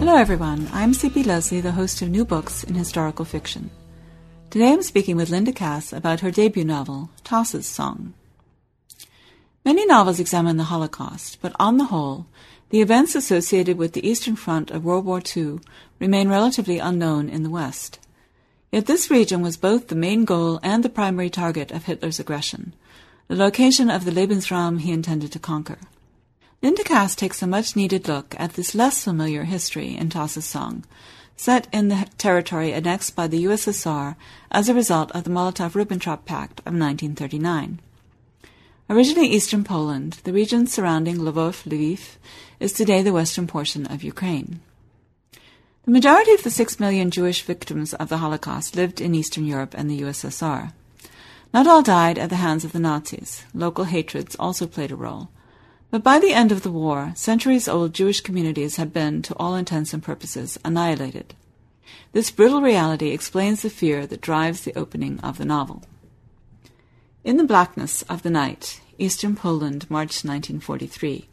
Hello everyone, I'm C.P. Leslie, the host of New Books in Historical Fiction. Today I'm speaking with Linda Cass about her debut novel, Tossa's Song. Many novels examine the Holocaust, but on the whole, the events associated with the Eastern Front of World War II remain relatively unknown in the West. Yet this region was both the main goal and the primary target of Hitler's aggression, the location of the Lebensraum he intended to conquer. Linda Cass takes a much-needed look at this less familiar history in Tossa's Song, set in the territory annexed by the USSR as a result of the Molotov-Ribbentrop Pact of 1939. Originally eastern Poland, the region surrounding Lvov, is today the western portion of Ukraine. The majority of the 6 million Jewish victims of the Holocaust lived in Eastern Europe and the USSR. Not all died at the hands of the Nazis. Local hatreds also played a role. But by the end of the war, centuries-old Jewish communities had been, to all intents and purposes, annihilated. This brutal reality explains the fear that drives the opening of the novel. In the Blackness of the Night, Eastern Poland, March 1943.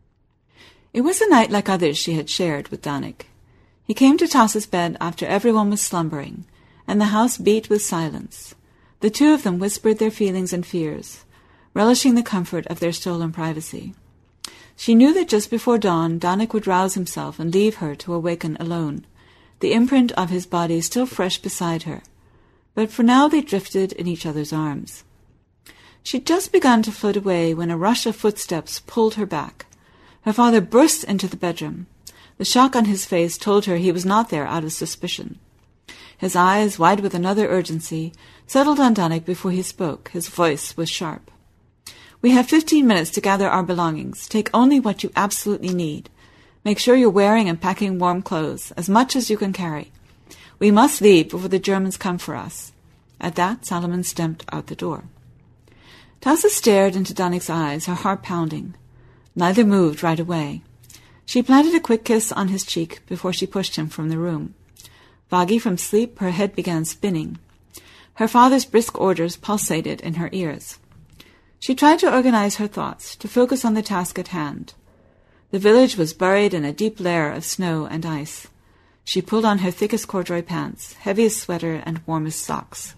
It was a night like others she had shared with Danik. He came to Tossa's bed after everyone was slumbering, and the house beat with silence. The two of them whispered their feelings and fears, relishing the comfort of their stolen privacy. She knew that just before dawn, Danik would rouse himself and leave her to awaken alone, the imprint of his body still fresh beside her. But for now they drifted in each other's arms. She'd just begun to float away when a rush of footsteps pulled her back. Her father burst into the bedroom. The shock on his face told her he was not there out of suspicion. His eyes, wide with another urgency, settled on Danik before he spoke. His voice was sharp. "We have 15 minutes to gather our belongings. Take only what you absolutely need. Make sure you're wearing and packing warm clothes, as much as you can carry. We must leave before the Germans come for us." At that, Solomon stepped out the door. Tossa stared into Danik's eyes, her heart pounding. Neither moved right away. She planted a quick kiss on his cheek before she pushed him from the room. Foggy from sleep, her head began spinning. Her father's brisk orders pulsated in her ears. She tried to organize her thoughts, to focus on the task at hand. The village was buried in a deep layer of snow and ice. She pulled on her thickest corduroy pants, heaviest sweater, and warmest socks.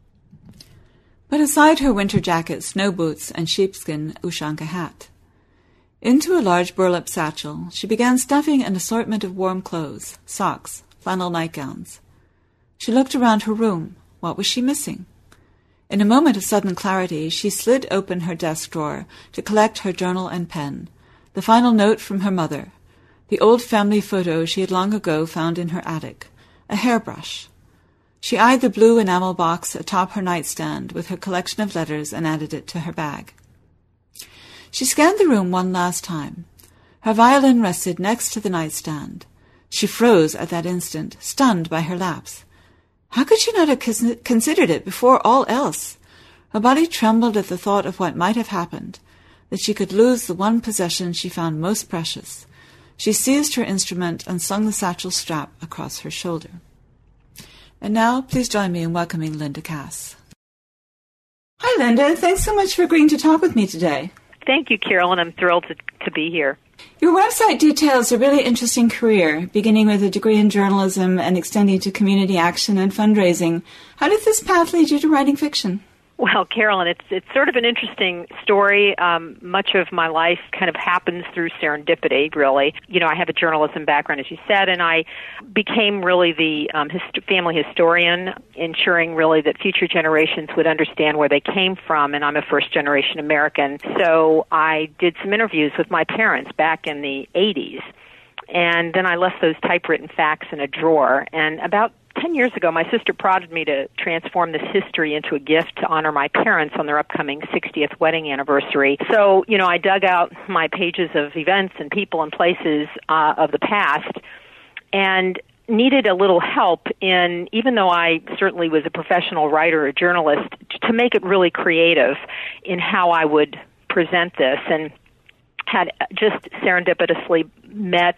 Put aside her winter jacket, snow boots, and sheepskin Ushanka hat. Into a large burlap satchel, she began stuffing an assortment of warm clothes, socks, flannel nightgowns. She looked around her room. What was she missing? In a moment of sudden clarity, she slid open her desk drawer to collect her journal and pen, the final note from her mother, the old family photo she had long ago found in her attic, a hairbrush. She eyed the blue enamel box atop her nightstand with her collection of letters and added it to her bag. She scanned the room one last time. Her violin rested next to the nightstand. She froze at that instant, stunned by her lapse. How could she not have considered it before all else? Her body trembled at the thought of what might have happened, that she could lose the one possession she found most precious. She seized her instrument and slung the satchel strap across her shoulder. And now, please join me in welcoming Linda Cass. Hi, Linda. Thanks so much for agreeing to talk with me today. Thank you, Carolyn. I'm thrilled to be here. Your website details a really interesting career, beginning with a degree in journalism and extending to community action and fundraising. How did this path lead you to writing fiction? Well, Carolyn, it's sort of an interesting story. Much of my life kind of happens through serendipity, really. You know, I have a journalism background, as you said, and I became really the family historian, ensuring really that future generations would understand where they came from, and I'm a first-generation American. So I did some interviews with my parents back in the 80s, and then I left those typewritten facts in a drawer, and about 10 years ago, my sister prodded me to transform this history into a gift to honor my parents on their upcoming 60th wedding anniversary. So, you know, I dug out my pages of events and people and places of the past and needed a little help in, even though I certainly was a professional writer or journalist, to make it really creative in how I would present this, and had just serendipitously met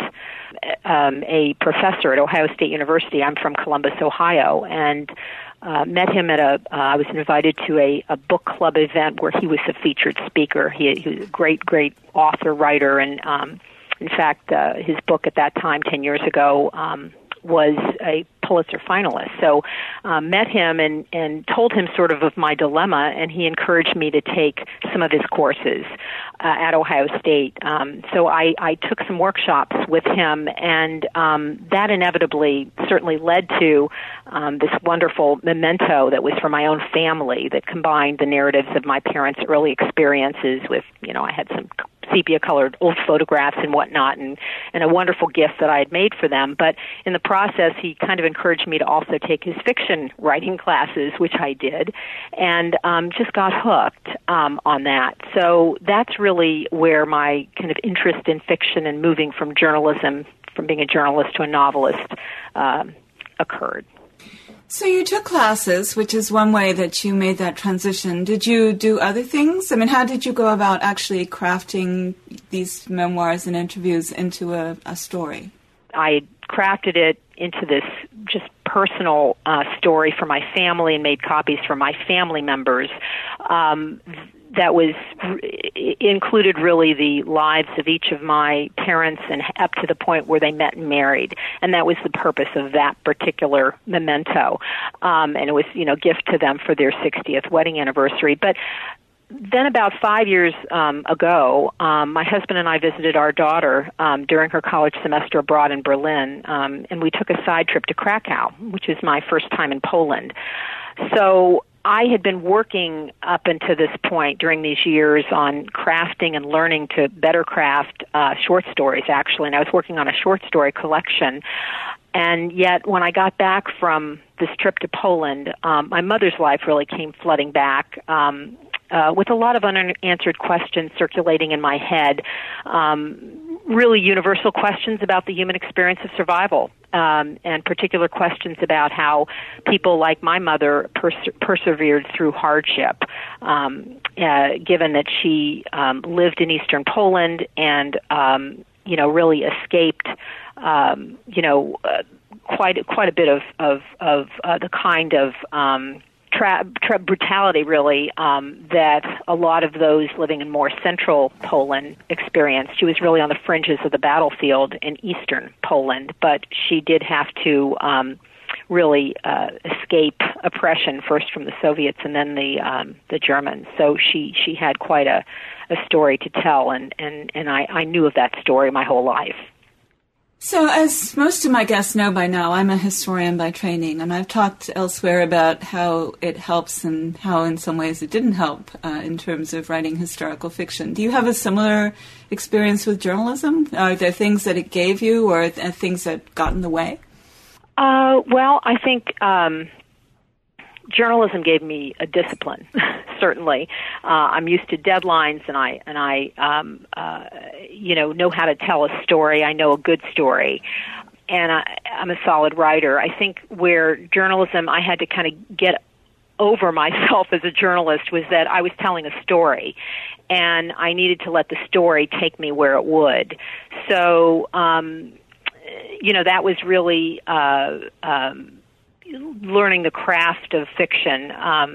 a professor at Ohio State University. I'm from Columbus, Ohio, and met him at I was invited to a book club event where he was a featured speaker. He was a great author, writer, and In fact, his book at that time, 10 years ago, was a Pulitzer finalist. So met him and told him sort of my dilemma, and he encouraged me to take some of his courses at Ohio State. So I took some workshops with him, and that inevitably certainly led to this wonderful memento that was for my own family that combined the narratives of my parents' early experiences with, I had some sepia-colored old photographs and whatnot, and a wonderful gift that I had made for them. But in the process, he kind of encouraged me to also take his fiction writing classes, which I did, and just got hooked on that. So that's really where my kind of interest in fiction and moving from journalism, from being a journalist to a novelist, occurred. So you took classes, which is one way that you made that transition. Did you do other things? I mean, how did you go about actually crafting these memoirs and interviews into a story? I crafted it into this just personal story for my family and made copies for my family members. That was included really the lives of each of my parents and up to the point where they met and married. And that was the purpose of that particular memento. And it was, gift to them for their 60th wedding anniversary. But then about 5 years ago, my husband and I visited our daughter during her college semester abroad in Berlin, and we took a side trip to Krakow, which is my first time in Poland. So I had been working up until this point during these years on crafting and learning to better craft short stories, actually, and I was working on a short story collection. And yet, when I got back from this trip to Poland, my mother's life really came flooding back with a lot of unanswered questions circulating in my head, really universal questions about the human experience of survival, and particular questions about how people like my mother persevered through hardship, given that she lived in eastern Poland and, really escaped, quite a bit of the kind of brutality, really, that a lot of those living in more central Poland experienced. She was really on the fringes of the battlefield in eastern Poland, but she did have to really escape oppression, first from the Soviets and then the Germans. So she had quite a story to tell, and I knew of that story my whole life. So as most of my guests know by now, I'm a historian by training, and I've talked elsewhere about how it helps and how in some ways it didn't help in terms of writing historical fiction. Do you have a similar experience with journalism? Are there things that it gave you or things that got in the way? Well, I think journalism gave me a discipline, certainly. I'm used to deadlines, and I know how to tell a story. I know a good story, and I'm a solid writer. I think where journalism, I had to kind of get over myself as a journalist was that I was telling a story, and I needed to let the story take me where it would. So, that was really learning the craft of fiction,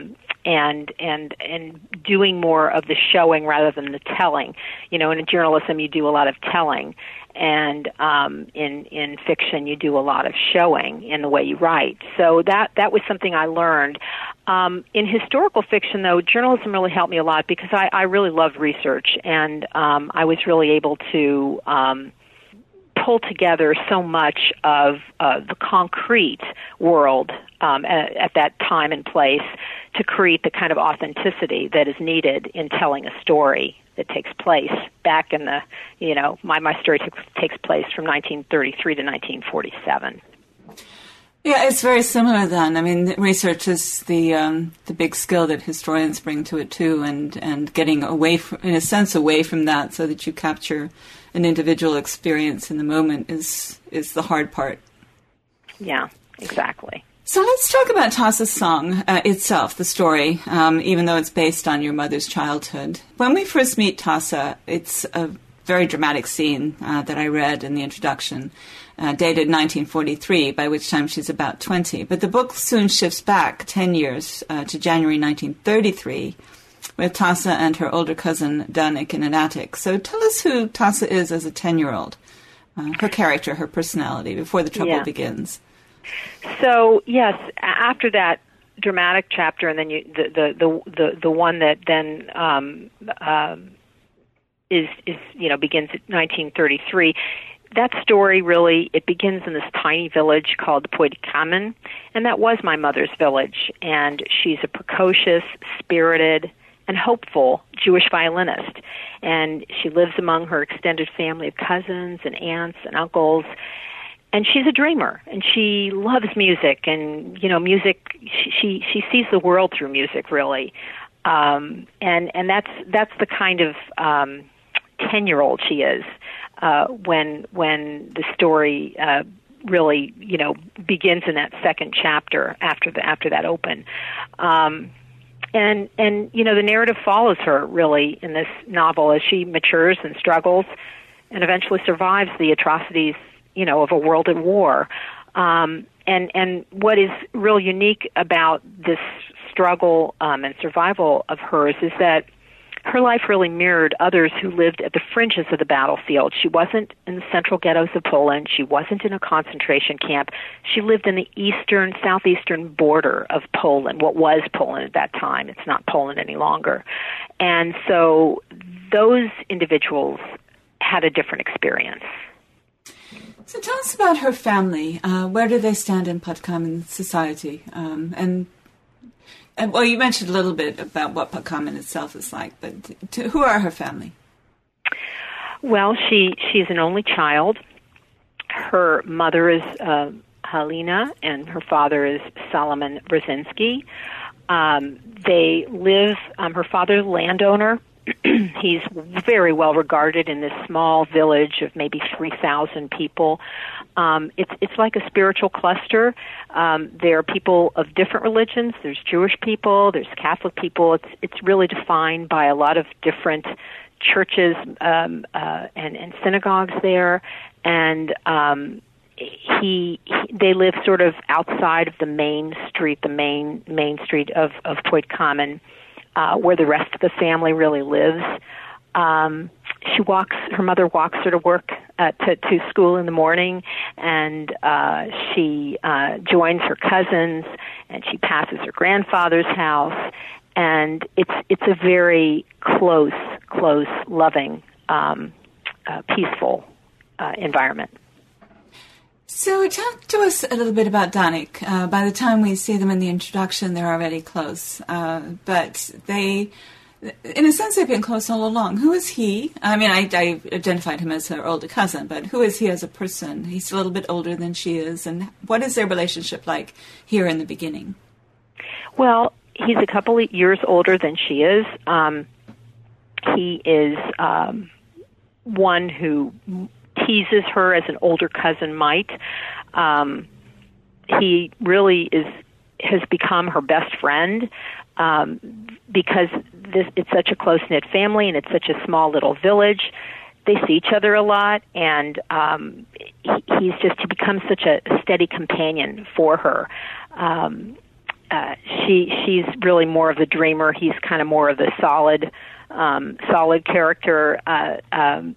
and doing more of the showing rather than the telling. In journalism you do a lot of telling, and in fiction you do a lot of showing in the way you write. So that was something I learned. In historical fiction, though, journalism really helped me a lot because I really loved research, and I was really able to pull together so much of the concrete world at that time and place to create the kind of authenticity that is needed in telling a story that takes place back in the, my story takes place from 1933 to 1947. Yeah, it's very similar then. I mean, research is the big skill that historians bring to it too, and getting away from that so that you capture an individual experience in the moment is the hard part. Yeah, exactly. So let's talk about Tassa's song itself, the story, even though it's based on your mother's childhood. When we first meet Tassa, it's a very dramatic scene that I read in the introduction, dated 1943, by which time she's about 20. But the book soon shifts back 10 years to January 1933, with Tassa and her older cousin Danik in an attic. So tell us who Tassa is as a 10-year-old, her character, her personality, before the trouble begins. So yes, after that dramatic chapter, and then the one that then begins at 1933. That story really, it begins in this tiny village called Poit Kamen, and that was my mother's village. And she's a precocious, spirited, and hopeful Jewish violinist. And she lives among her extended family of cousins and aunts and uncles. And she's a dreamer, and she loves music. And music. She sees the world through music, really. And that's the kind of 10-year-old she is. When the story really begins in that second chapter after that open, and the narrative follows her really in this novel as she matures and struggles, and eventually survives the atrocities of a world at war. And what is real unique about this struggle and survival of hers is that her life really mirrored others who lived at the fringes of the battlefield. She wasn't in the central ghettos of Poland. She wasn't in a concentration camp. She lived in the southeastern border of Poland, what was Poland at that time. It's not Poland any longer. And so those individuals had a different experience. So tell us about her family. Where do they stand in Podkamen society? Well, you mentioned a little bit about what Podkamen itself is like, but who are her family? Well, she's an only child. Her mother is Halina, and her father is Solomon Brzezinski. They live, her father's a landowner. He's very well regarded in this small village of maybe 3,000 people. It's like a spiritual cluster. There are people of different religions. There's Jewish people. There's Catholic people. It's really defined by a lot of different churches and synagogues there. And they live sort of outside of the main street, main street of Poit Kamen, where the rest of the family really lives. Her mother walks her to work, to school in the morning, and she joins her cousins, and she passes her grandfather's house, and it's a very close, loving, peaceful environment. So talk to us a little bit about Danik. By the time we see them in the introduction, they're already close. But they, in a sense, they've been close all along. Who is he? I mean, I identified him as her older cousin, but who is he as a person? He's a little bit older than she is. And what is their relationship like here in the beginning? Well, he's a couple of years older than she is. He is one who teases her as an older cousin might. He really has become her best friend because it's such a close-knit family and it's such a small little village. They see each other a lot, and he becomes such a steady companion for her. She's really more of the dreamer. He's kind of more of the solid character, and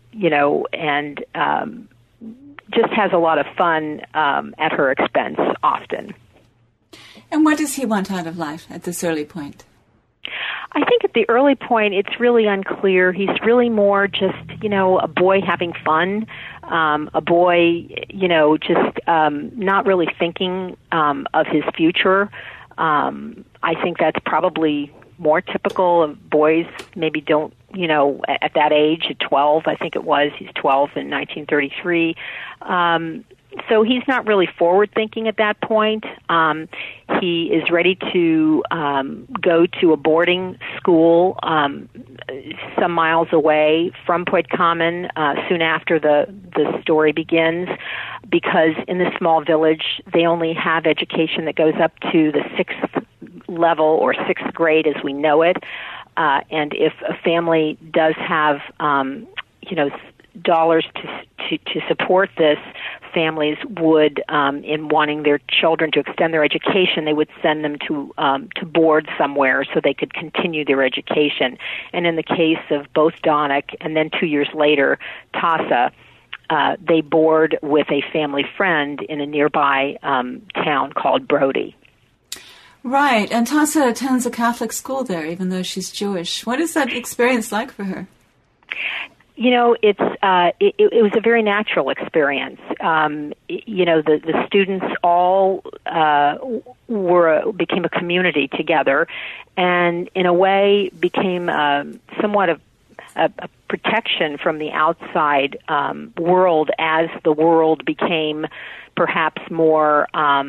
just has a lot of fun at her expense often. And what does he want out of life at this early point? I think at the early point, it's really unclear. He's really more just, a boy having fun, a boy, just not really thinking of his future. I think that's probably more typical of boys. Maybe don't, at that age, at 12, I think it was. He's 12 in 1933. So he's not really forward-thinking at that point. He is ready to go to a boarding school some miles away from Poit Kamen soon after the story begins, because in this small village, they only have education that goes up to the 6th level or 6th grade as we know it. And if a family does have, dollars to support this families would, in wanting their children to extend their education, they would send them to board somewhere so they could continue their education. And in the case of both Donnick and then 2 years later, Taissa, they board with a family friend in a nearby town called Brody. Right, and Taissa attends a Catholic school there, even though she's Jewish. What is that experience like for her? You know, it was a very natural experience. You know, the students all became a community together, and in a way became somewhat of a protection from the outside world as the world became perhaps more.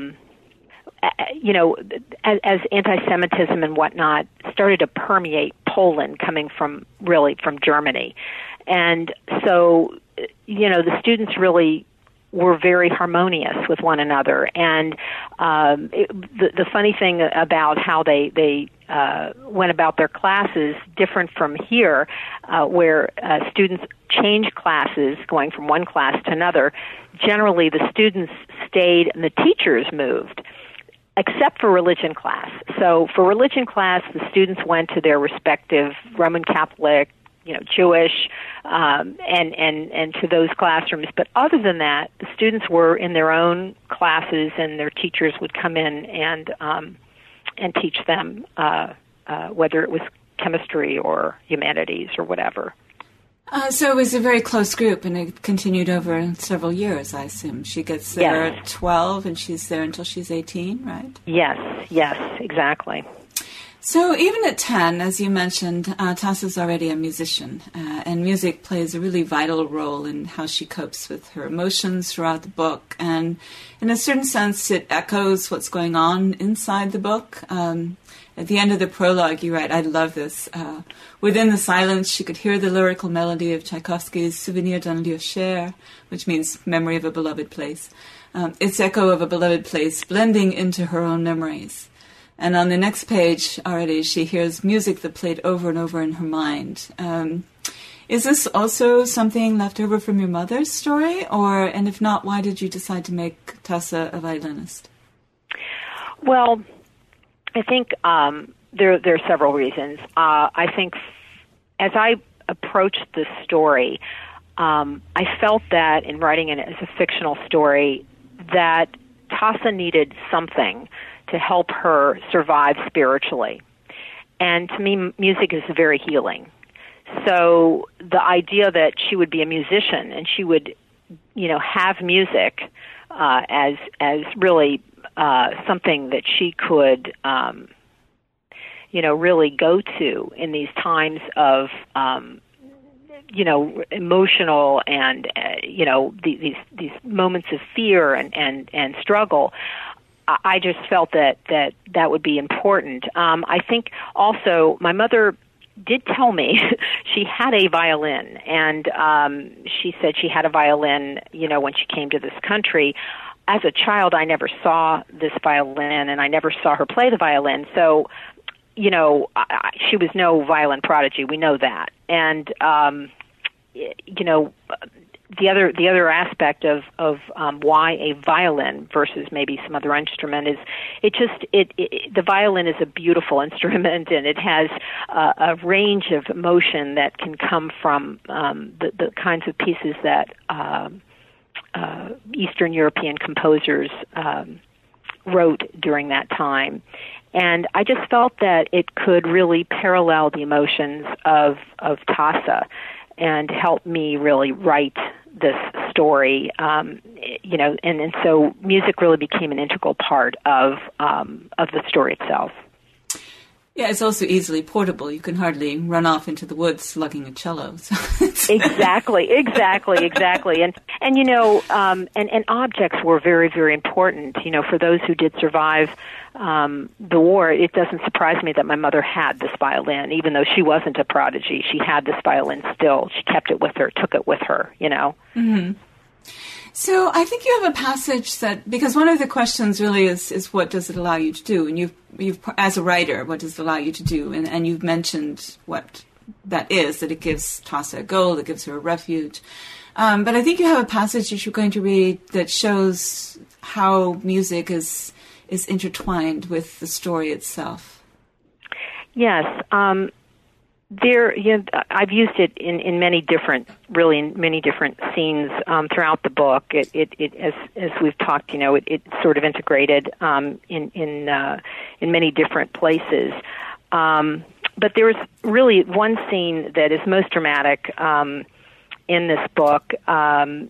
You know, as anti-Semitism and whatnot started to permeate Poland, coming from Germany. And so, you know, the students really were very harmonious with one another. And the funny thing about how they went about their classes, different from here, where students change classes going from one class to another, generally the students stayed and the teachers moved, except for religion class. So for religion class, the students went to their respective Roman Catholic, you know, Jewish, and to those classrooms. But other than that, the students were in their own classes, and their teachers would come in and teach them, whether it was chemistry or humanities or whatever. So it was a very close group, and it continued over several years, I assume. She gets there at 12, and she's there until she's 18, right? Yes, exactly. So even at 10, as you mentioned, Taissa's already a musician, and music plays a really vital role in how she copes with her emotions throughout the book. And in a certain sense, it echoes what's going on inside the book. At the end of the prologue, you write, I love this. Within the silence, she could hear the lyrical melody of Tchaikovsky's Souvenir d'un lieu cher, which means memory of a beloved place. Its echo of a beloved place blending into her own memories. And on the next page already, she hears music that played over and over in her mind. Is this also something left over from your mother's story? And if not, why did you decide to make Taissa a violinist? Well, I think there are several reasons. I think as I approached this story, I felt that in writing it as a fictional story, that Taissa needed something to help her survive spiritually. And to me, music is very healing. So the idea that she would be a musician and she would, you know, have music as really something that she could, you know, really go to in these times of, you know, emotional and, you know, these moments of fear and struggle. I just felt that would be important. I think also my mother did tell me she had a violin, and she said she had a violin, you know, when she came to this country. As a child, I never saw this violin, and I never saw her play the violin. So, you know, she was no violin prodigy. We know that. And, you know, the other aspect of why a violin versus maybe some other instrument is the violin is a beautiful instrument, and it has a range of emotion that can come from the kinds of pieces that Eastern European composers wrote during that time. And I just felt that it could really parallel the emotions of Taissa and help me really write this story, you know, and so music really became an integral part of the story itself. Yeah, it's also easily portable. You can hardly run off into the woods lugging a cello. So Exactly. And you know, and objects were very, very important. You know, for those who did survive the war, it doesn't surprise me that my mother had this violin, even though she wasn't a prodigy. She had this violin still. She kept it with her, took it with her, you know. Mm-hmm. So I think you have a passage that, because one of the questions really is what does it allow you to do? And you've as a writer, what does it allow you to do? And you've mentioned what that is, that it gives Tassa a goal, it gives her a refuge. But I think you have a passage that you're going to read that shows how music is intertwined with the story itself. Yes. I've used it in many different scenes throughout the book. It as we've talked, it's sort of integrated in many different places. But there's really one scene that is most dramatic in this book, and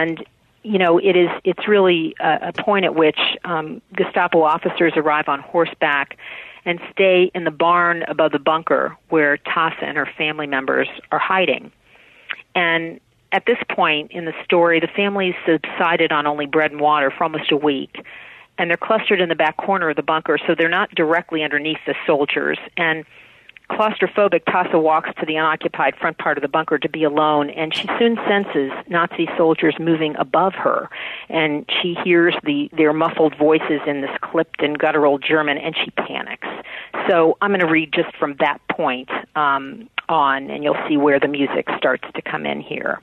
it's really a point at which Gestapo officers arrive on horseback and stay in the barn above the bunker where Tassa and her family members are hiding. And at this point in the story, the family's subsided on only bread and water for almost a week, and they're clustered in the back corner of the bunker, so they're not directly underneath the soldiers. And claustrophobic, Tassa walks to the unoccupied front part of the bunker to be alone, and she soon senses Nazi soldiers moving above her, and she hears their muffled voices in this clipped and guttural German, and she panics. So I'm going to read just from that point on, and you'll see where the music starts to come in here.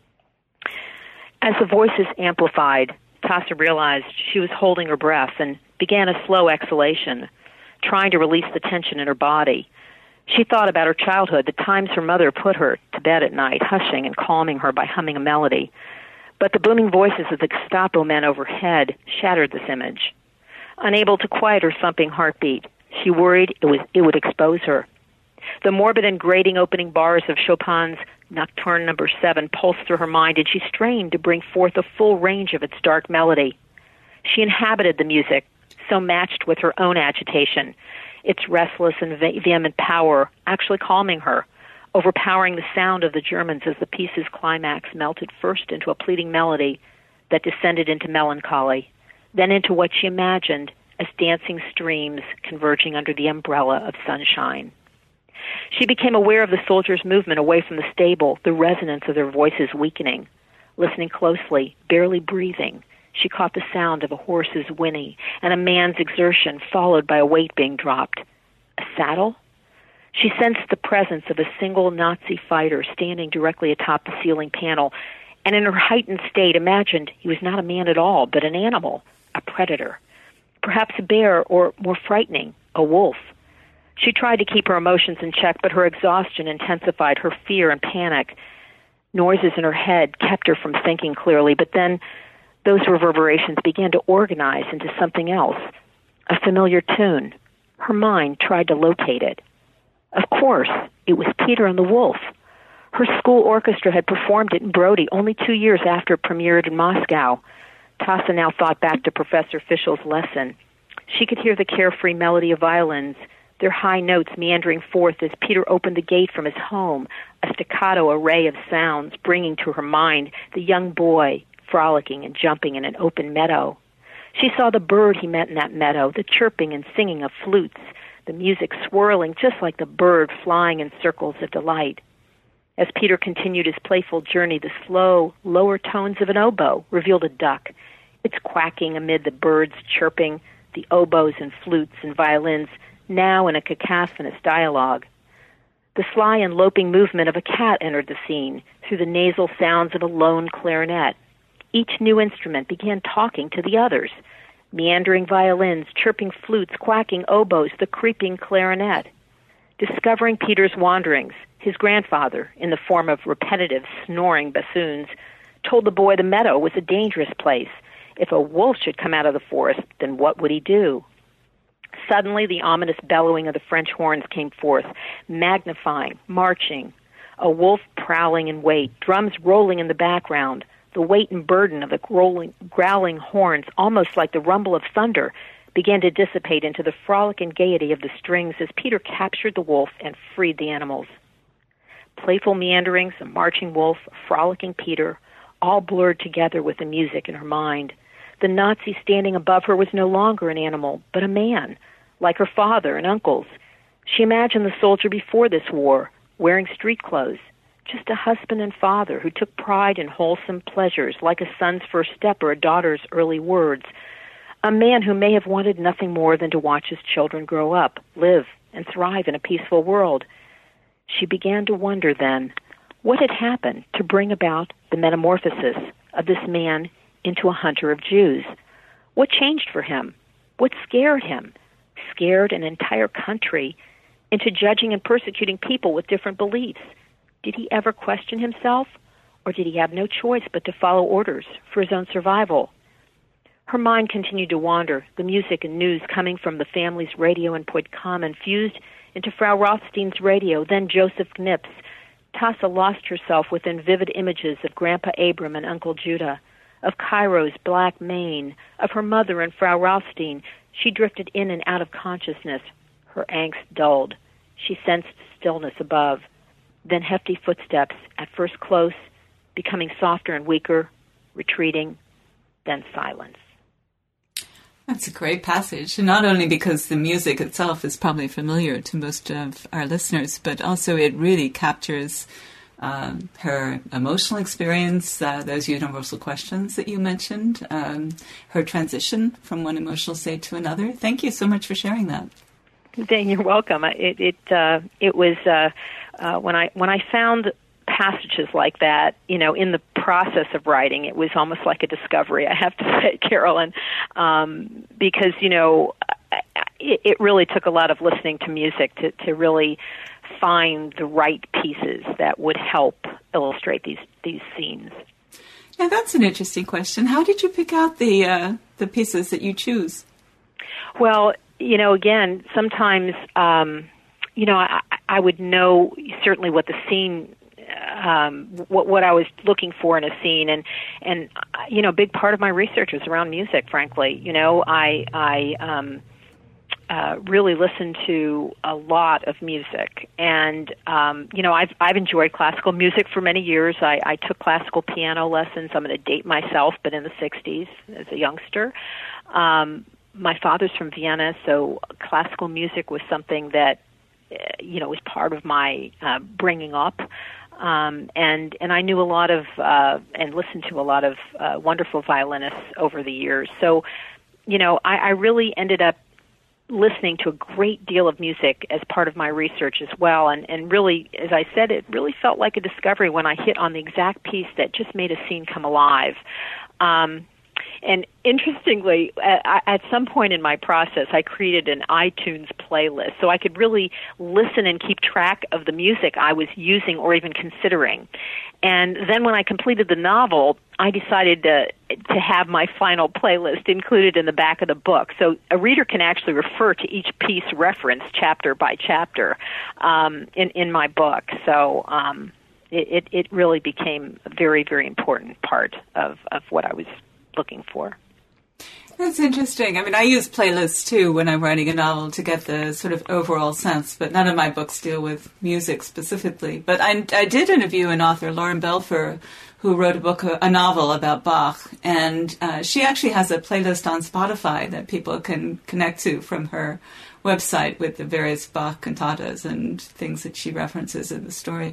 As the voices amplified, Tassa realized she was holding her breath and began a slow exhalation, trying to release the tension in her body. She thought about her childhood, the times her mother put her to bed at night, hushing and calming her by humming a melody. But the booming voices of the Gestapo men overhead shattered this image. Unable to quiet her thumping heartbeat, she worried it would expose her. The morbid and grating opening bars of Chopin's Nocturne No. 7 pulsed through her mind, and she strained to bring forth a full range of its dark melody. She inhabited the music, so matched with her own agitation, its restless and vehement power actually calming her, overpowering the sound of the Germans as the piece's climax melted first into a pleading melody that descended into melancholy, then into what she imagined as dancing streams converging under the umbrella of sunshine. She became aware of the soldiers' movement away from the stable, the resonance of their voices weakening. Listening closely, barely breathing, she caught the sound of a horse's whinny and a man's exertion followed by a weight being dropped. A saddle? She sensed the presence of a single Nazi fighter standing directly atop the ceiling panel, and in her heightened state imagined he was not a man at all, but an animal, a predator. Perhaps a bear, or more frightening, a wolf. She tried to keep her emotions in check, but her exhaustion intensified her fear and panic. Noises in her head kept her from thinking clearly, but then those reverberations began to organize into something else, a familiar tune. Her mind tried to locate it. Of course, it was Peter and the Wolf. Her school orchestra had performed it in Brody only 2 years after it premiered in Moscow. Tassa now thought back to Professor Fischl's lesson. She could hear the carefree melody of violins, their high notes meandering forth as Peter opened the gate from his home, a staccato array of sounds bringing to her mind the young boy frolicking and jumping in an open meadow. She saw the bird he met in that meadow, the chirping and singing of flutes, the music swirling just like the bird flying in circles of delight. As Peter continued his playful journey, the slow, lower tones of an oboe revealed a duck, its quacking amid the bird's chirping, the oboes and flutes and violins, now in a cacophonous dialogue. The sly and loping movement of a cat entered the scene through the nasal sounds of a lone clarinet. Each new instrument began talking to the others, meandering violins, chirping flutes, quacking oboes, the creeping clarinet. Discovering Peter's wanderings, his grandfather, in the form of repetitive, snoring bassoons, told the boy the meadow was a dangerous place. If a wolf should come out of the forest, then what would he do? Suddenly, the ominous bellowing of the French horns came forth, magnifying, marching, a wolf prowling in wait, drums rolling in the background, the weight and burden of the growling horns, almost like the rumble of thunder, began to dissipate into the frolic and gaiety of the strings as Peter captured the wolf and freed the animals. Playful meanderings, a marching wolf, a frolicking Peter, all blurred together with the music in her mind. The Nazi standing above her was no longer an animal, but a man, like her father and uncles. She imagined the soldier before this war, wearing street clothes, just a husband and father who took pride in wholesome pleasures, like a son's first step or a daughter's early words. A man who may have wanted nothing more than to watch his children grow up, live, and thrive in a peaceful world. She began to wonder then what had happened to bring about the metamorphosis of this man into a hunter of Jews. What changed for him? What scared him? Scared an entire country into judging and persecuting people with different beliefs. Did he ever question himself, or did he have no choice but to follow orders for his own survival? Her mind continued to wander, the music and news coming from the family's radio in Point Common fused into Frau Rothstein's radio, then Joseph Knips. Tasso lost herself within vivid images of Grandpa Abram and Uncle Judah, of Cairo's black mane, of her mother and Frau Rothstein. She drifted in and out of consciousness. Her angst dulled. She sensed stillness above. Then hefty footsteps, at first close, becoming softer and weaker, retreating, then silence. That's a great passage, not only because the music itself is probably familiar to most of our listeners, but also it really captures her emotional experience, those universal questions that you mentioned, her transition from one emotional state to another. Thank you so much for sharing that. Dan, you're welcome. It was when I found passages like that, in the process of writing, it was almost like a discovery, I have to say, Carolyn, because, it really took a lot of listening to music to really find the right pieces that would help illustrate these scenes. Yeah, that's an interesting question. How did you pick out the pieces that you choose? Well, again, sometimes, I would know certainly what the scene, what I was looking for in a scene, and a big part of my research was around music. Frankly, I really listened to a lot of music, and I've enjoyed classical music for many years. I took classical piano lessons. I'm going to date myself, but in the '60s as a youngster. My father's from Vienna, so classical music was something that was part of my bringing up. And I knew a lot of and listened to a lot of wonderful violinists over the years. So, I really ended up listening to a great deal of music as part of my research as well. And really, as I said, it really felt like a discovery when I hit on the exact piece that just made a scene come alive. And interestingly, at some point in my process, I created an iTunes playlist so I could really listen and keep track of the music I was using or even considering. And then when I completed the novel, I decided to have my final playlist included in the back of the book. So a reader can actually refer to each piece referenced chapter by chapter in my book. So it really became a very, very important part of what I was looking for. That's interesting. I mean, I use playlists too when I'm writing a novel to get the sort of overall sense, but none of my books deal with music specifically. But I did interview an author, Lauren Belfer, who wrote a novel about Bach, and she actually has a playlist on Spotify that people can connect to from her website with the various Bach cantatas and things that she references in the story.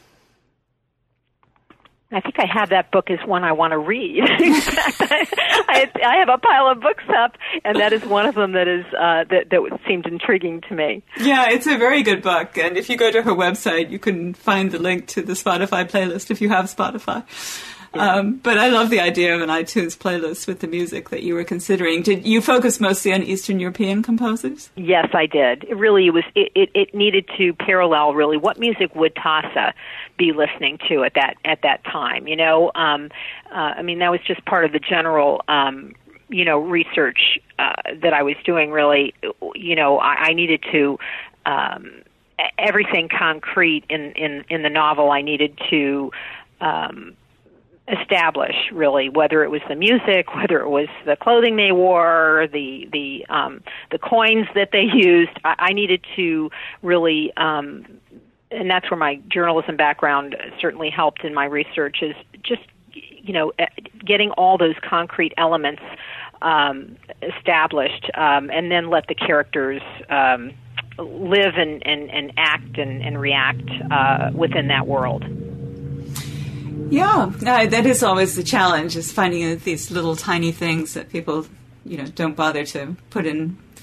I think I have that book as one I want to read. In fact, I have a pile of books up, and that is one of them that is that seemed intriguing to me. Yeah, it's a very good book, and if you go to her website, you can find the link to the Spotify playlist if you have Spotify. But I love the idea of an iTunes playlist with the music that you were considering. Did you focus mostly on Eastern European composers? Yes, I did. It needed to parallel really what music would Tasso be listening to at that time. I mean, that was just part of the general research that I was doing. Really, I needed to everything concrete in the novel. I needed to establish really whether it was the music, whether it was the clothing they wore, the coins that they used. I needed to really, and that's where my journalism background certainly helped in my research, is just getting all those concrete elements established, and then let the characters live and act and react within that world. Yeah, that is always the challenge, is finding these little tiny things that people, don't bother to put in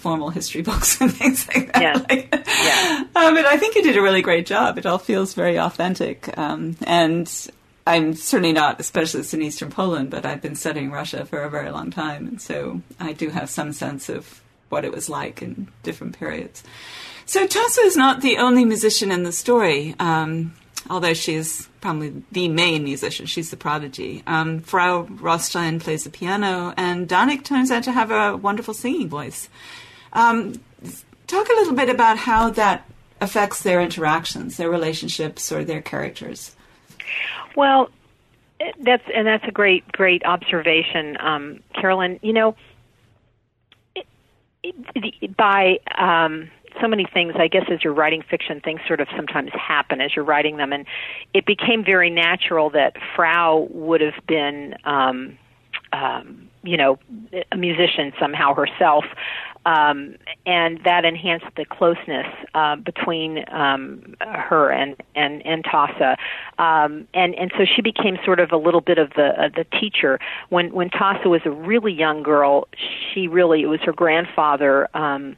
formal history books and things like that. Yeah. But I think you did a really great job. It all feels very authentic. And I'm certainly not a specialist in Eastern Poland, but I've been studying Russia for a very long time. And so I do have some sense of what it was like in different periods. So Tasso is not the only musician in the story, although she is probably the main musician. She's the prodigy. Frau Rothstein plays the piano, and Danik turns out to have a wonderful singing voice. Talk a little bit about how that affects their interactions, their relationships, or their characters. Well, that's a great observation, Carolyn. You know, by so many things, I guess, as you're writing fiction, things sort of sometimes happen as you're writing them, and it became very natural that Frau would have been, you know, a musician somehow herself, and that enhanced the closeness between her and Tasso, and so she became sort of a little bit of the teacher. When Tasso was a really young girl, it was her grandfather.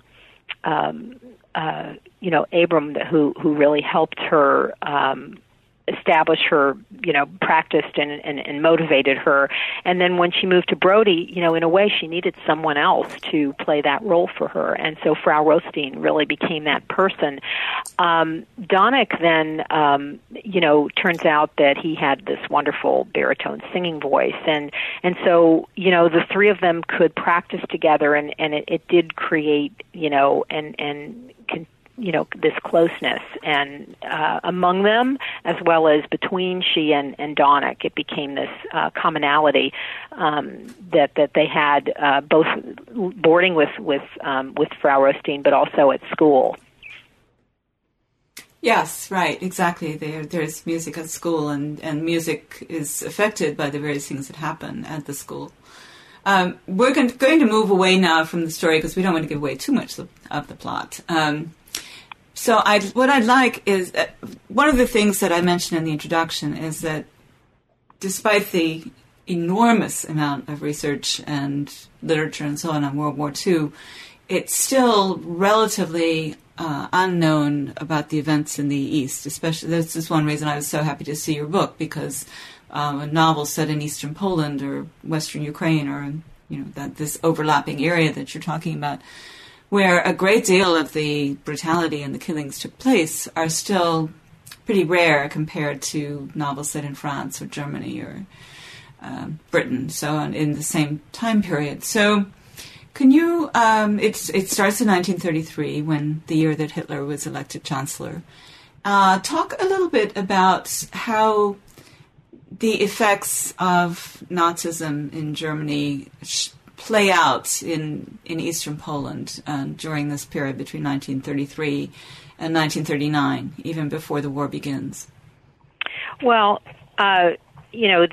You know, Abram, who really helped her establish her, you know, practiced and motivated her. And then when she moved to Brody, you know, in a way she needed someone else to play that role for her. And so Frau Rothstein really became that person. Danik then, you know, turns out that he had this wonderful baritone singing voice. And so, you know, the three of them could practice together, and it did create, you know, you know, this closeness, and among them, as well as between she and Danik, it became this commonality that they had, both boarding with Frau Rothstein, but also at school. Yes, right, exactly. There's music at school, and music is affected by the various things that happen at the school. We're going to move away now from the story because we don't want to give away too much of the plot. So what I'd like is, one of the things that I mentioned in the introduction is that despite the enormous amount of research and literature and so on World War II, it's still relatively unknown about the events in the East. Especially, this is one reason I was so happy to see your book, because a novel set in Eastern Poland or Western Ukraine, or, you know, this overlapping area that you're talking about, where a great deal of the brutality and the killings took place, are still pretty rare compared to novels set in France or Germany or Britain, so on, in the same time period. So can you, it starts in 1933, when the year that Hitler was elected chancellor. Talk a little bit about how the effects of Nazism in Germany play out in Eastern Poland during this period between 1933 and 1939, even before the war begins. Well, you know,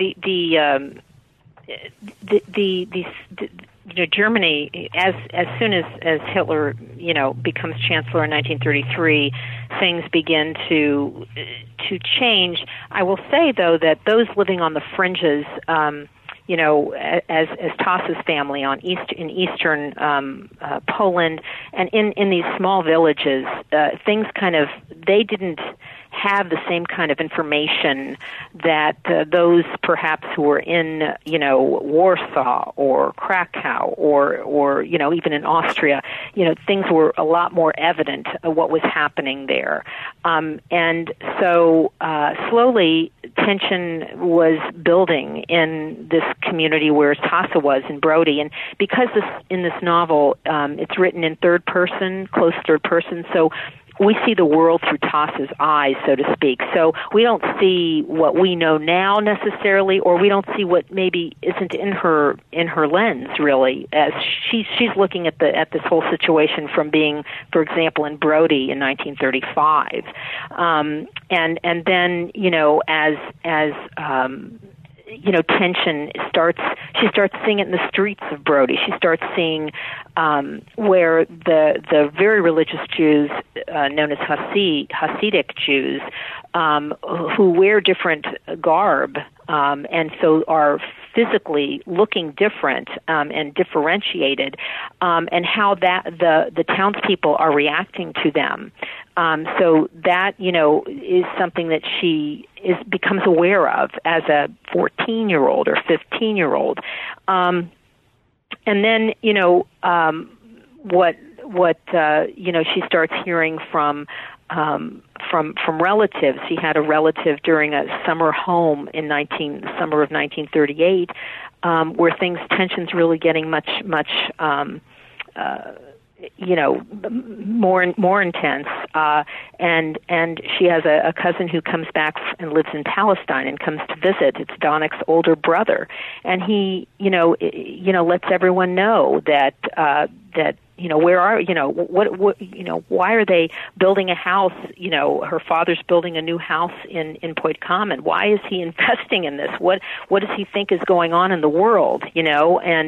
Germany, as soon as Hitler, you know, becomes chancellor in 1933, things begin to change. I will say, though, that those living on the fringes, you know, as Tasso's family in eastern Poland, and in these small villages, things they didn't have the same kind of information that those perhaps who were in, you know, Warsaw or Krakow or you know, even in Austria, you know, things were a lot more evident of what was happening there. And so slowly tension was building in this community where Tasso was in Brody. And because in this novel, it's written in third person, close third person, so we see the world through Tasso's eyes, so to speak. So we don't see what we know now necessarily, or we don't see what maybe isn't in her lens, really, as she's looking at this whole situation from being, for example, in Brody in 1935, and then, you know, as you know, tension starts. She starts seeing it in the streets of Brody. She starts seeing where the very religious Jews, known as Hasidic Jews, who wear different garb, and so are physically looking different and differentiated, and how that the townspeople are reacting to them. So that, is something that she becomes aware of as a 14-year-old or 15-year-old. And then, what she starts hearing from relatives. She had a relative during a summer home in summer of 1938, where tensions really getting much more intense. And she has a cousin who comes back and lives in Palestine and comes to visit. It's Donnick's older brother, and he lets everyone know that where are, why are they building a house? Her father's building a new house in Point Common. Why is he investing in this? What does he think is going on in the world? And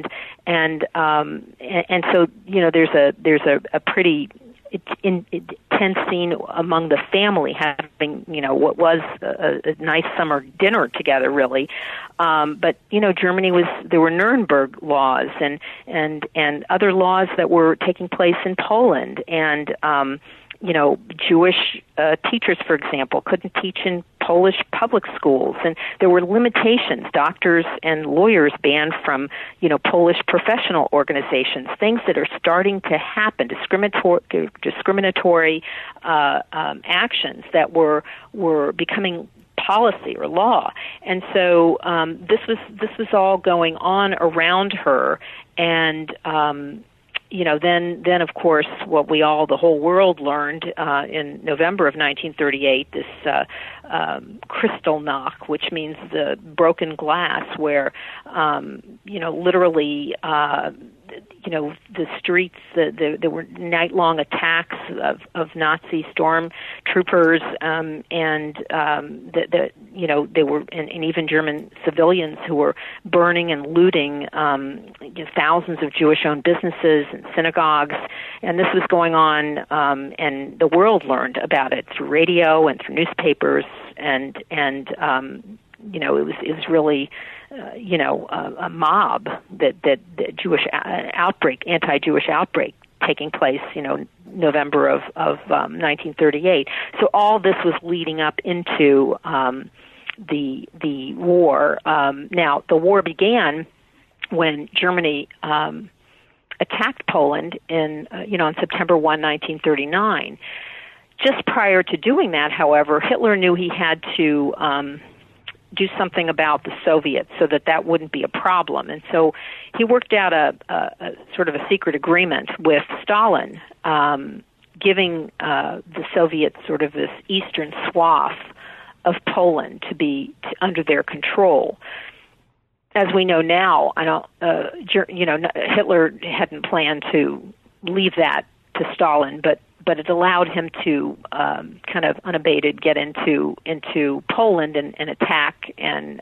so, there's a pretty intense scene among the family having, what was a nice summer dinner together, really. But, Germany there were Nuremberg laws and other laws that were taking place in Poland. And, Jewish teachers, for example, couldn't teach in Polish public schools, and there were limitations. Doctors and lawyers banned from, Polish professional organizations. Things that are starting to happen, discriminatory actions that were becoming policy or law. And so this was all going on around her, and then of course, what the whole world learned in November of 1938, this Kristallnacht, which means the broken glass, where literally the streets, there were night-long attacks of Nazi storm troopers, and they were, and even German civilians who were burning and looting thousands of Jewish-owned businesses and synagogues, and this was going on, and the world learned about it through radio and through newspapers, and it was really a mob that Jewish outbreak, anti-Jewish outbreak taking place, November of 1938. So all this was leading up into the war. Now the war began when Germany attacked Poland on September 1, 1939. Just prior to doing that, however, Hitler knew he had to do something about the Soviets so that wouldn't be a problem. And so he worked out a sort of a secret agreement with Stalin, giving the Soviets sort of this eastern swath of Poland to be under their control. As we know now, Hitler hadn't planned to leave that to Stalin, but it allowed him to kind of unabated get into Poland and attack, and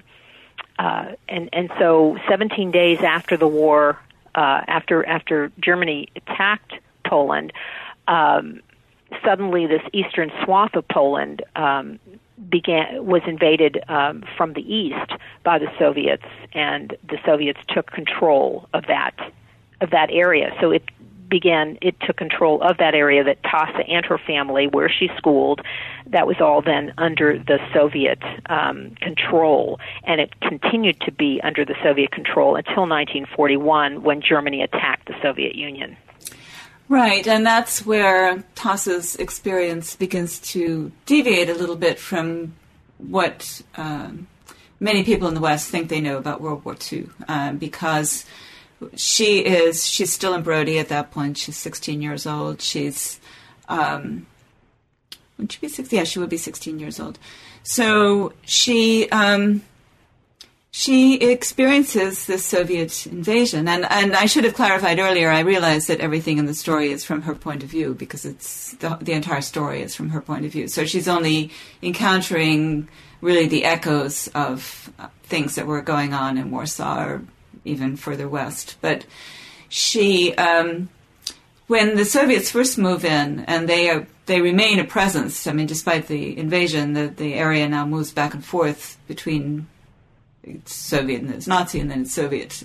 so 17 days after the war, after Germany attacked Poland, suddenly this eastern swath of Poland was invaded from the east by the Soviets, and the Soviets took control of that area. So it took control of that area that Tasse and her family, where she schooled, that was all then under the Soviet control, and it continued to be under the Soviet control until 1941, when Germany attacked the Soviet Union. Right, and that's where Tasse's experience begins to deviate a little bit from what many people in the West think they know about World War II, because she's still in Brody at that point. She's 16 years old. She's, would she be 16? Yeah, she would be 16 years old. So she experiences this Soviet invasion. And I should have clarified earlier, I realized that everything in the story is from her point of view, because it's the entire story is from her point of view. So she's only encountering really the echoes of things that were going on in Warsaw, or even further west. But she, when the Soviets first move in, and they remain a presence, I mean, despite the invasion, the area now moves back and forth between it's Soviet and it's Nazi and then it's Soviet.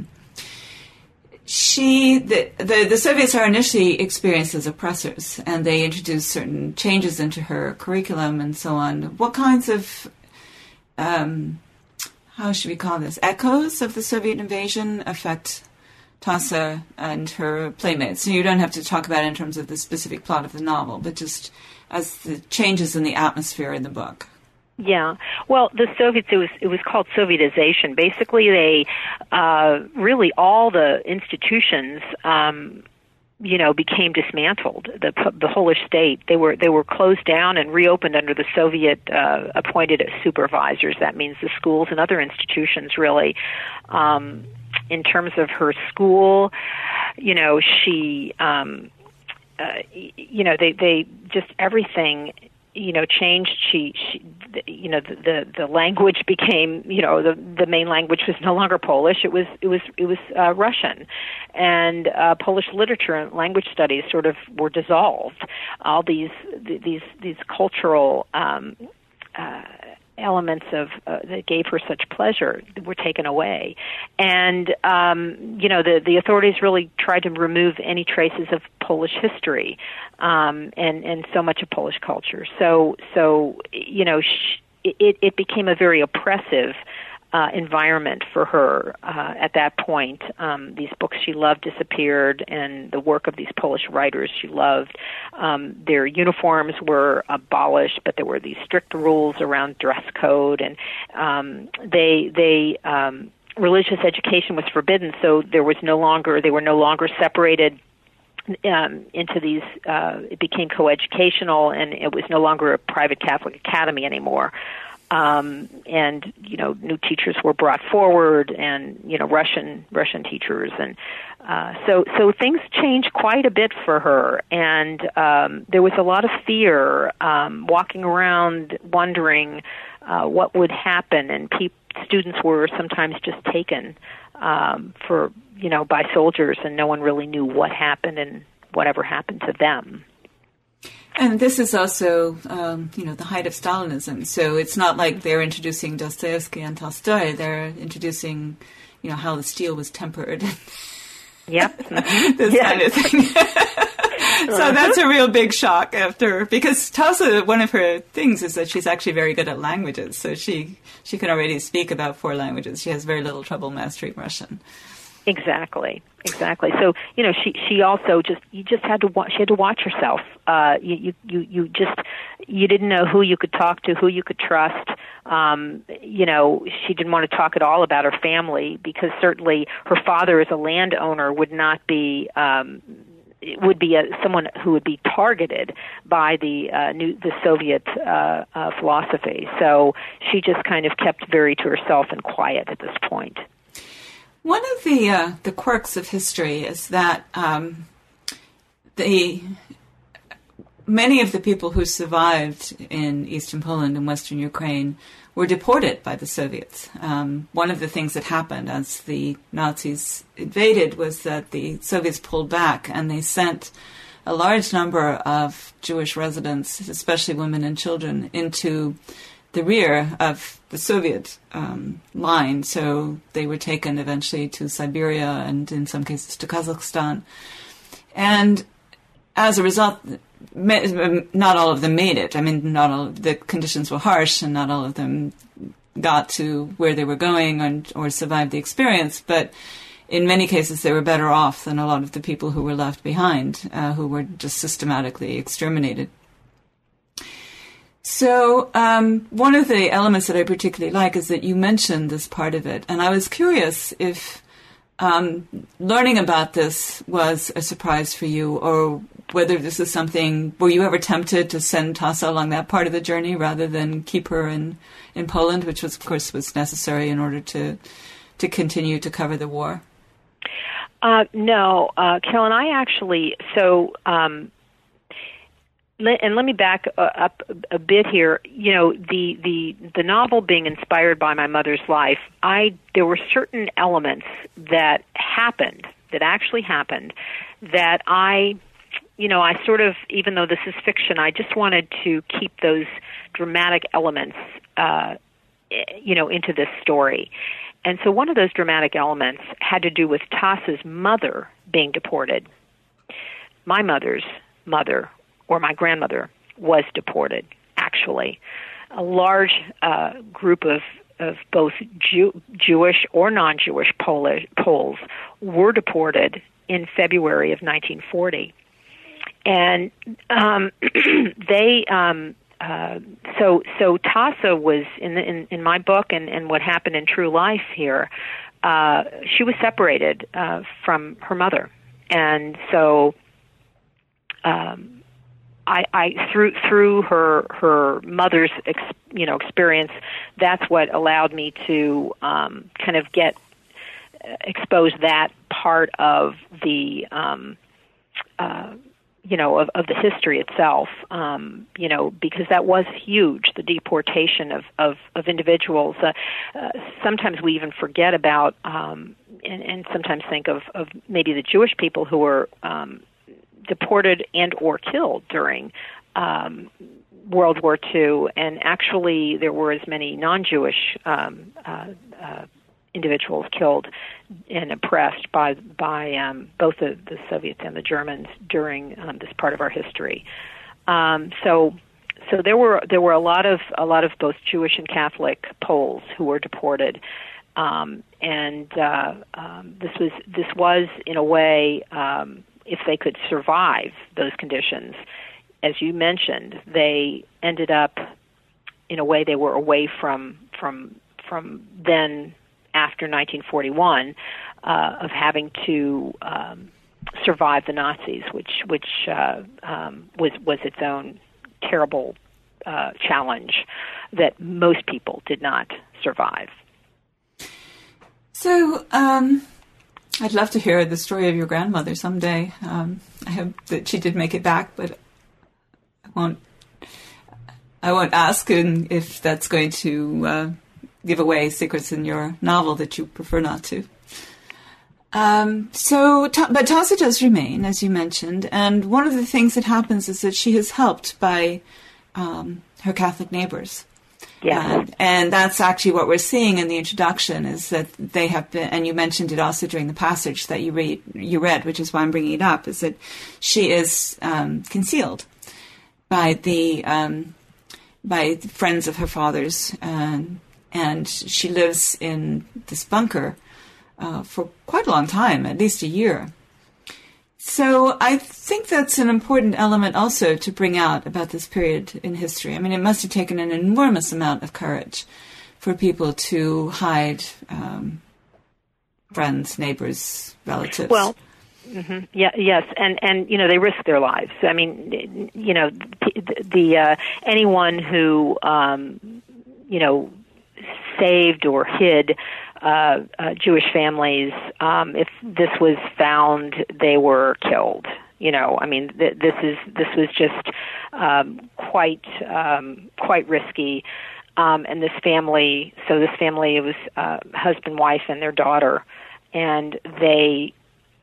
The Soviets are initially experienced as oppressors, and they introduce certain changes into her curriculum and so on. What kinds of, how should we call this, echoes of the Soviet invasion affect Tasso and her playmates? So you don't have to talk about it in terms of the specific plot of the novel, but just as the changes in the atmosphere in the book. Yeah. Well, the Soviets, it was called Sovietization. Basically, they really all the institutions, became dismantled. The Polish state, they were closed down and reopened under the Soviet appointed supervisors. That means the schools and other institutions, really. In terms of her school, she, they just everything. Changed. She the language became, the main language was no longer Polish. It was Russian, and Polish literature and language studies sort of were dissolved. All these cultural elements of that gave her such pleasure were taken away, and the authorities really tried to remove any traces of Polish history and so much of Polish culture. So it became a very oppressive environment for her at that point. These books she loved disappeared, and the work of these Polish writers she loved. Their uniforms were abolished, but there were these strict rules around dress code, and religious education was forbidden. So they were no longer separated into these. It became coeducational, and it was no longer a private Catholic academy anymore. And new teachers were brought forward, and Russian teachers, and so things changed quite a bit for her. And there was a lot of fear, walking around wondering what would happen, and students were sometimes just taken by soldiers, and no one really knew what happened and whatever happened to them. And this is also, the height of Stalinism. So it's not like they're introducing Dostoevsky and Tolstoy. They're introducing, how the steel was tempered. Yep. This kind of thing. So that's a real big shock because Tasso, one of her things is that she's actually very good at languages. So she can already speak about 4 languages. She has very little trouble mastering Russian. Exactly. So she also had to watch herself. You didn't know who you could talk to, who you could trust. She didn't want to talk at all about her family, because certainly her father, as a landowner, would not be. Would be someone who would be targeted by the Soviet philosophy. So she just kind of kept very to herself and quiet at this point. One of the quirks of history is that many of the people who survived in Eastern Poland and Western Ukraine were deported by the Soviets. One of the things that happened as the Nazis invaded was that the Soviets pulled back, and they sent a large number of Jewish residents, especially women and children, into the rear of the Soviet line. So they were taken eventually to Siberia and in some cases to Kazakhstan. And as a result, not all of them made it. I mean, not all the conditions were harsh, and not all of them got to where they were going or survived the experience. But in many cases, they were better off than a lot of the people who were left behind, who were just systematically exterminated. So one of the elements that I particularly like is that you mentioned this part of it. And I was curious if learning about this was a surprise for you, or whether this is something, were you ever tempted to send Tasso along that part of the journey rather than keep her in Poland, which was, of course, was necessary in order to continue to cover the war? No, Carolyn, I actually, and let me back up a bit here. The novel being inspired by my mother's life, there were certain elements that actually happened, that I sort of, even though this is fiction, I just wanted to keep those dramatic elements into this story. And so one of those dramatic elements had to do with Tassa's mother being deported. My mother's mother, or my grandmother, was deported, actually. A large group of both Jewish or non-Jewish Poles were deported in February of 1940. And so Tassa was in my book, and what happened in true life here. She was separated from her mother, and so I through her mother's experience, that's what allowed me to kind of expose that part of the of the history itself, because that was huge, the deportation of individuals. Sometimes we even forget about, and sometimes think of maybe the Jewish people who were deported and or killed during World War II, and actually there were as many non-Jewish individuals killed and oppressed by both the Soviets and the Germans during this part of our history. So there were a lot of both Jewish and Catholic Poles who were deported, and this was in a way, if they could survive those conditions, as you mentioned, they ended up in a way they were away from then. After 1941, of having to survive the Nazis, which was its own terrible challenge that most people did not survive. So, I'd love to hear the story of your grandmother someday. I hope that she did make it back, but I won't ask if that's going to give away secrets in your novel that you prefer not to. But Tassa does remain, as you mentioned, and one of the things that happens is that she is helped by her Catholic neighbors. Yeah. And that's actually what we're seeing in the introduction, is that they have been, and you mentioned it also during the passage that you read, which is why I'm bringing it up, is that she is concealed by by friends of her father's, and she lives in this bunker for quite a long time, at least a year. So I think that's an important element also to bring out about this period in history. I mean, it must have taken an enormous amount of courage for people to hide friends, neighbors, relatives. Well, mm-hmm. Yeah, yes, and they risk their lives. I mean, anyone who saved or hid Jewish families, if this was found, they were killed. I mean, this was just quite risky. And this family, it was husband, wife, and their daughter, and the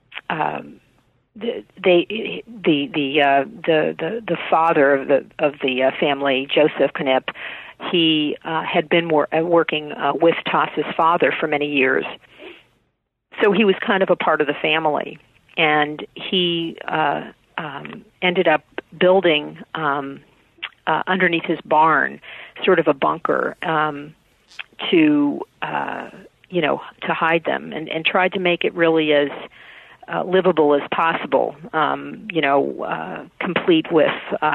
father of the family, Joseph Knipp, he had been working with Tassa's father for many years, so he was kind of a part of the family, and he ended up building underneath his barn sort of a bunker to hide them, and tried to make it really as livable as possible, complete with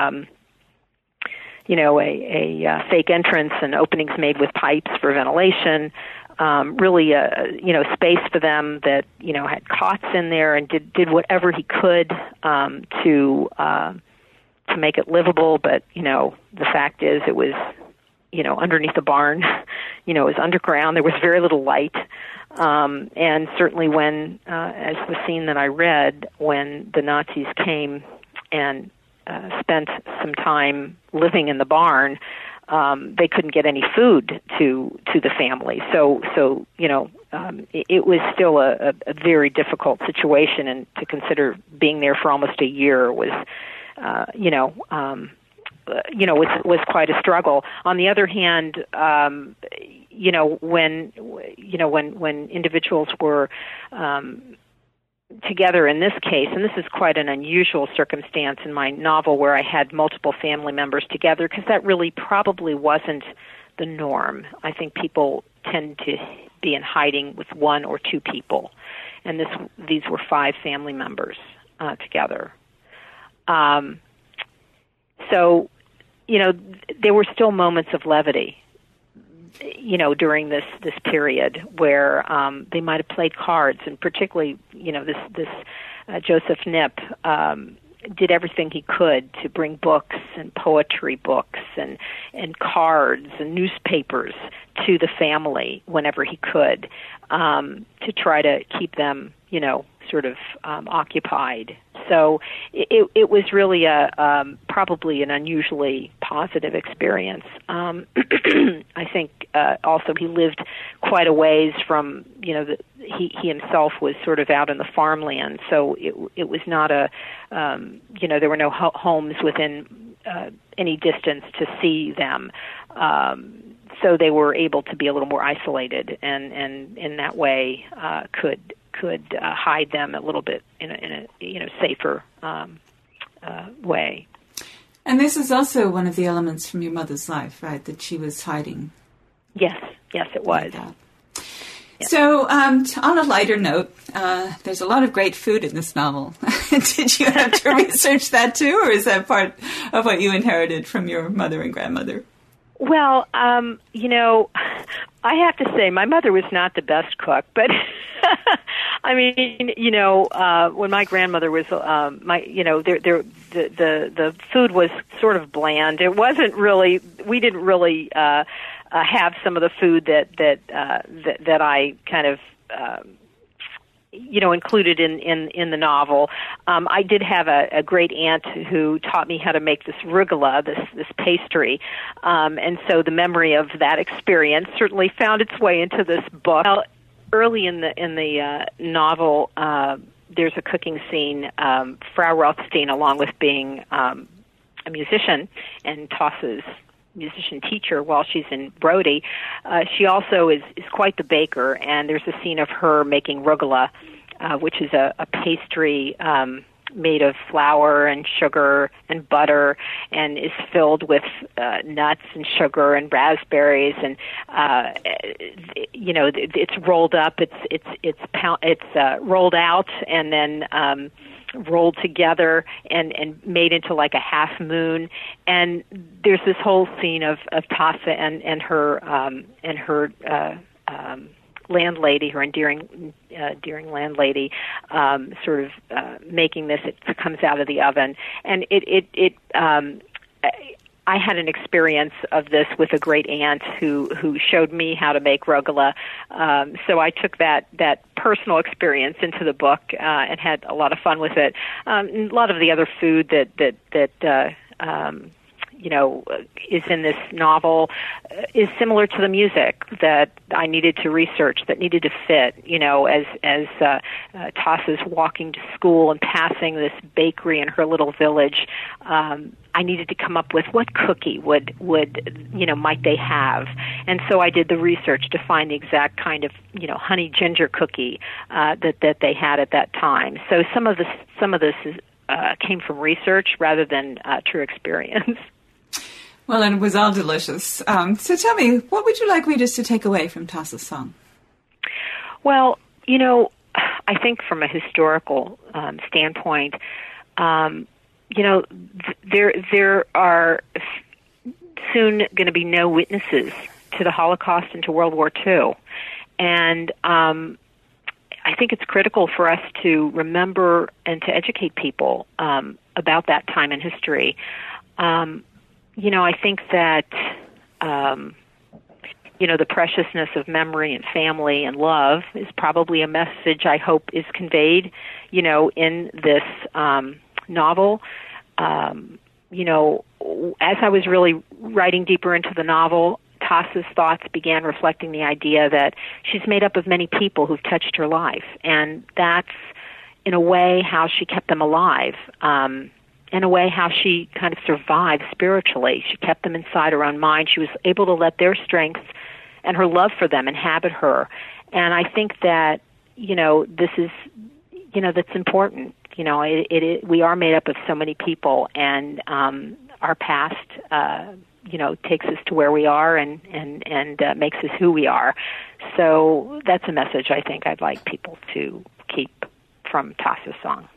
a fake entrance and openings made with pipes for ventilation, really space for them that had cots in there, and did whatever he could to make it livable. But the fact is, it was underneath the barn, it was underground. There was very little light. And certainly when, as the scene that I read, when the Nazis came and spent some time living in the barn, they couldn't get any food to the family. So it was still a very difficult situation, and to consider being there for almost a year was, was quite a struggle. On the other hand, when individuals were together in this case, and this is quite an unusual circumstance in my novel where I had multiple family members together, because that really probably wasn't the norm. I think people tend to be in hiding with one or two people, and these were 5 family members together. So, there were still moments of levity, during this period where they might have played cards, and particularly, this Joseph Knipp did everything he could to bring books and poetry books and cards and newspapers to the family whenever he could, to try to keep them, sort of occupied. So it was really probably an unusually positive experience. I think also he lived quite a ways from, he himself was sort of out in the farmland, so it was not there were no homes within any distance to see them. So they were able to be a little more isolated, and in that way could hide them a little bit in a safer way. And this is also one of the elements from your mother's life, right? That she was hiding. Yes, it was. Like yes. So, on a lighter note, there's a lot of great food in this novel. Did you have to research that too, or is that part of what you inherited from your mother and grandmother? Well, I have to say my mother was not the best cook, but I mean, when my grandmother was, the food was sort of bland. It wasn't really. We didn't really have some of the food that I kind of. Included in the novel. I did have a great aunt who taught me how to make this rugula, this pastry, and so the memory of that experience certainly found its way into this book. Well, early in the novel, there's a cooking scene. Frau Rothstein, along with being a musician and Toss's musician teacher while she's in Brody, she also is quite the baker, and there's a scene of her making rugula, which is a pastry made of flour and sugar and butter, and is filled with nuts and sugar and raspberries, and it's rolled up, it's rolled out, and then rolled together and made into like a half moon. And there's this whole scene of Tasse and her landlady, her endearing landlady, sort of making this. It comes out of the oven, and I had an experience of this with a great aunt who showed me how to make rugula. So I took that personal experience into the book and had a lot of fun with it. A lot of the other food that is in this novel is similar to the music that I needed to research, that needed to fit, as Tassa's walking to school and passing this bakery in her little village. I needed to come up with what cookie would might they have, and so I did the research to find the exact kind of honey ginger cookie that they had at that time. So some of this came from research rather than true experience. Well, and it was all delicious. So tell me, what would you like readers to take away from Tasse's song? Well, I think from a historical standpoint, there are soon going to be no witnesses to the Holocaust and to World War II. And I think it's critical for us to remember and to educate people about that time in history. I think that, the preciousness of memory and family and love is probably a message I hope is conveyed, in this novel. As I was really writing deeper into the novel, Tassa's thoughts began reflecting the idea that she's made up of many people who've touched her life, and that's, in a way, how she kept them alive. in a way, how she kind of survived spiritually. She kept them inside her own mind. She was able to let their strengths and her love for them inhabit her. And I think that, this is, that's important. We are made up of so many people, and our past, takes us to where we are and makes us who we are. So that's a message I think I'd like people to keep from Tasa's song.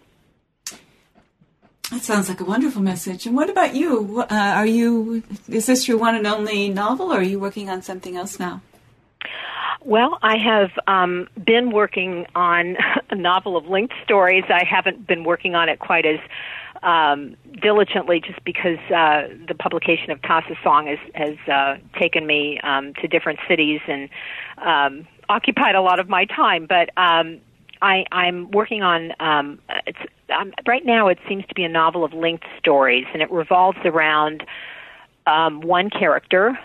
That sounds like a wonderful message. And what about you? Is this your one and only novel, or are you working on something else now? Well, I have been working on a novel of linked stories. I haven't been working on it quite as diligently, just because the publication of Tasa's song has taken me to different cities and occupied a lot of my time. But I'm working on right now. It seems to be a novel of linked stories, and it revolves around one character,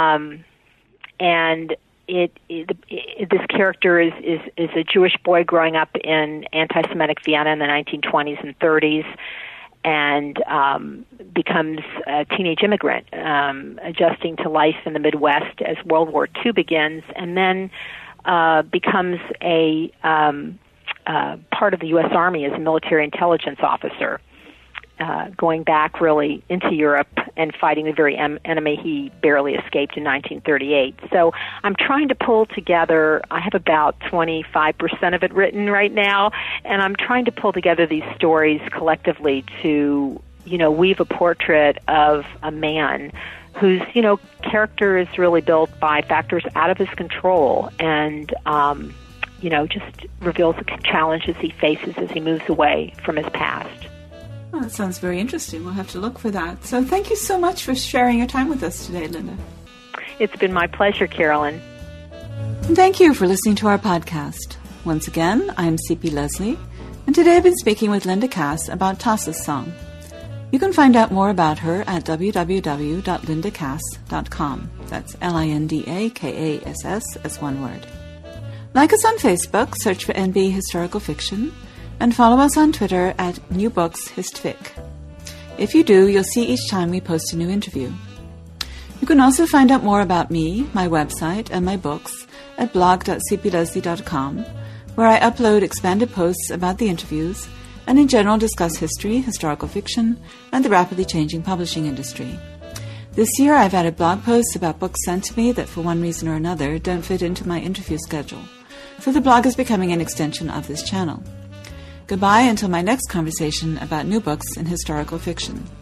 and this character is a Jewish boy growing up in anti-Semitic Vienna in the 1920s and 30s, and becomes a teenage immigrant, adjusting to life in the Midwest as World War II begins, and then becomes a part of the U.S. Army as a military intelligence officer, going back really into Europe and fighting the very enemy he barely escaped in 1938. So I'm trying to pull together, I have about 25% of it written right now, and I'm trying to pull together these stories collectively to, weave a portrait of a man whose, character is really built by factors out of his control, and, just reveals the challenges he faces as he moves away from his past. Well, that sounds very interesting. We'll have to look for that. So thank you so much for sharing your time with us today, Linda. It's been my pleasure, Carolyn. And thank you for listening to our podcast. Once again, I'm C.P. Leslie, and today I've been speaking with Linda Cass about Tasa's song. You can find out more about her at www.lindacass.com. That's LINDAKASS as one word. Like us on Facebook, search for NB Historical Fiction, and follow us on Twitter at New Books Histfic. If you do, you'll see each time we post a new interview. You can also find out more about me, my website, and my books at blog.cpleslie.com, where I upload expanded posts about the interviews and in general discuss history, historical fiction, and the rapidly changing publishing industry. This year I've added blog posts about books sent to me that for one reason or another don't fit into my interview schedule, so the blog is becoming an extension of this channel. Goodbye until my next conversation about new books in historical fiction.